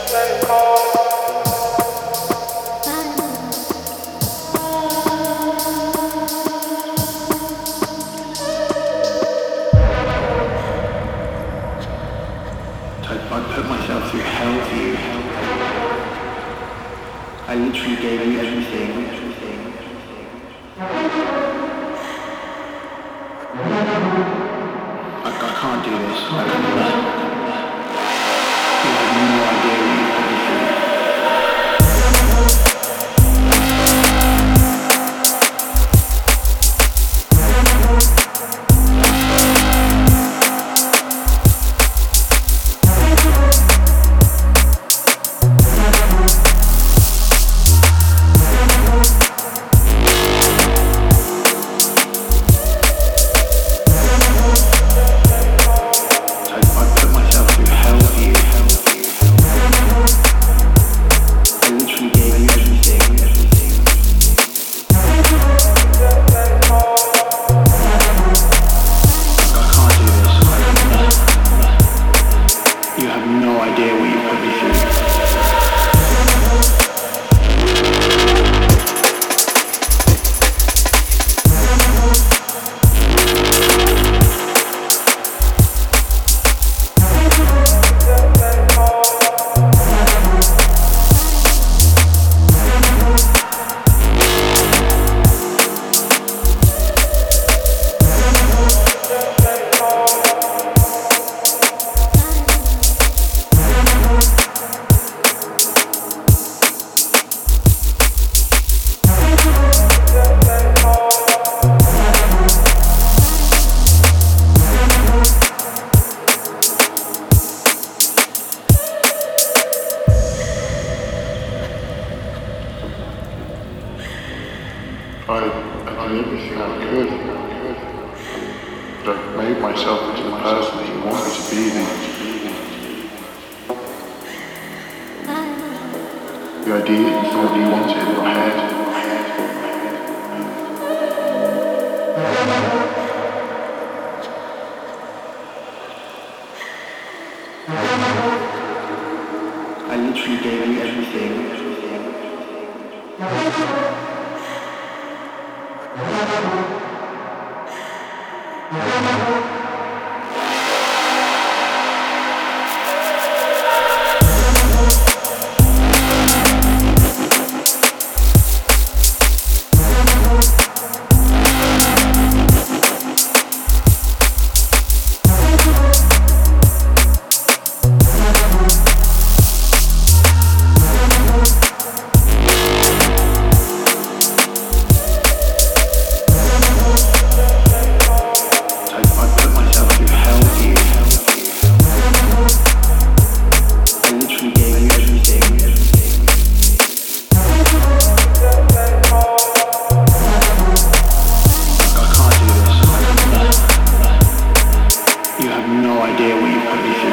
I put myself through hell for you. I literally gave you everything. I can't do this. You have no idea what you put me through. I did everything I could, but I made myself into the person that you want me to be. The idea that you thought you wanted in your head. I literally gave you everything. No idea what you put me through.